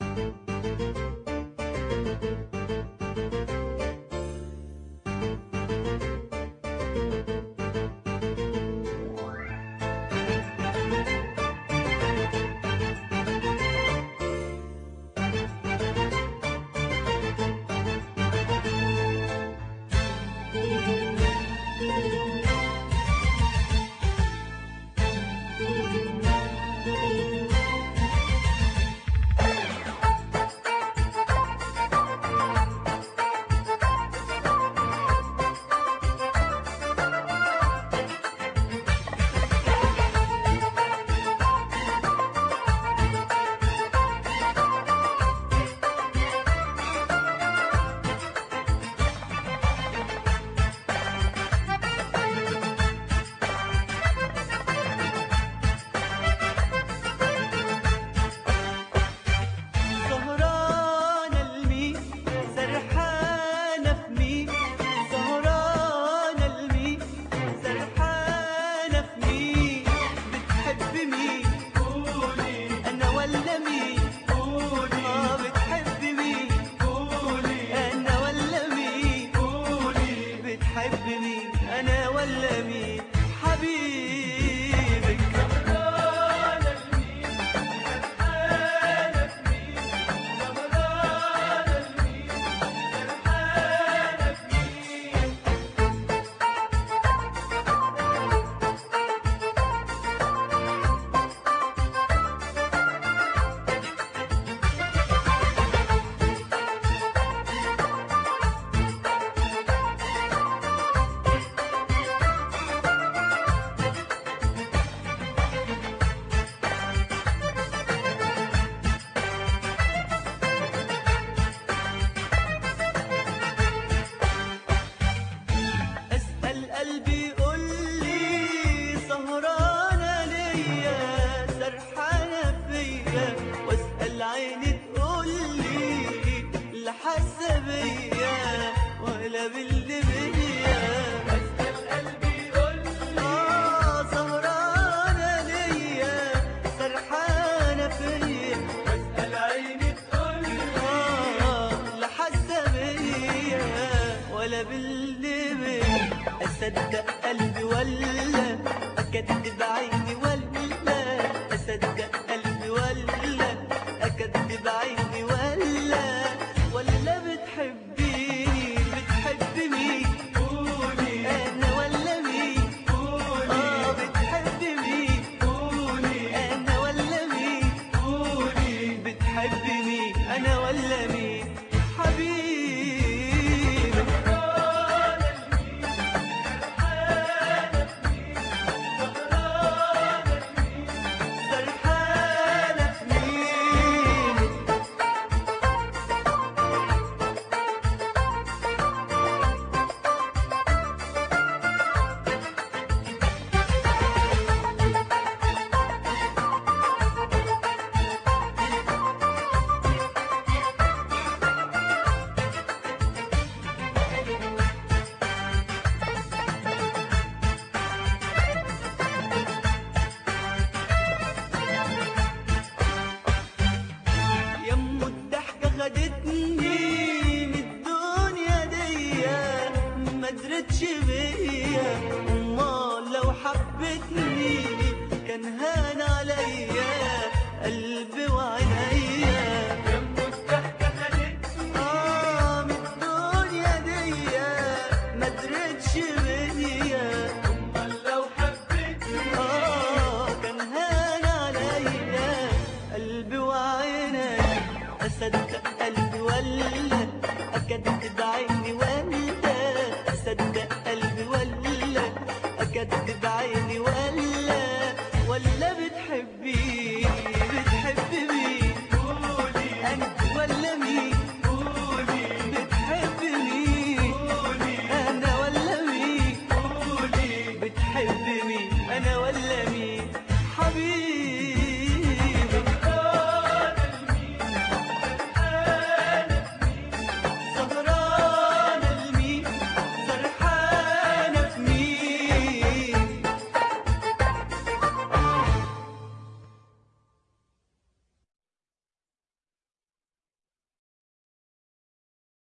أصدق قلبي ولا أكدب عيني ولا أصدق قلبي ولا أكدب عيني ولا بتحبيني بتحب مين قولي أنا ولا مين قولي بتحب مين قولي أنا ولا مين قولي بتحب مين أنا ولا مين حبيبي خدتني من الدنيا ديا ما قدرتش بيا امال لو حبتني كان هان عليا قلبي وعينيا يم الضحكة خدتني من الدنيا ديا ما قدرتش بيا امال لو حبتني كان هان عليا قلبي وعينيا أصدق قلبي ولا أكدب عيني ولا